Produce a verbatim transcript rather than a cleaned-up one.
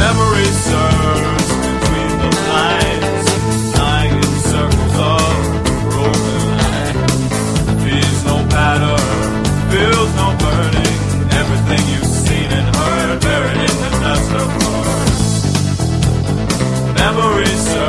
Memory surges between the lines, lying in circles of broken light. Feels no pattern, feels no burning. Everything you've seen and heard, buried in the dust of course. Memory surges.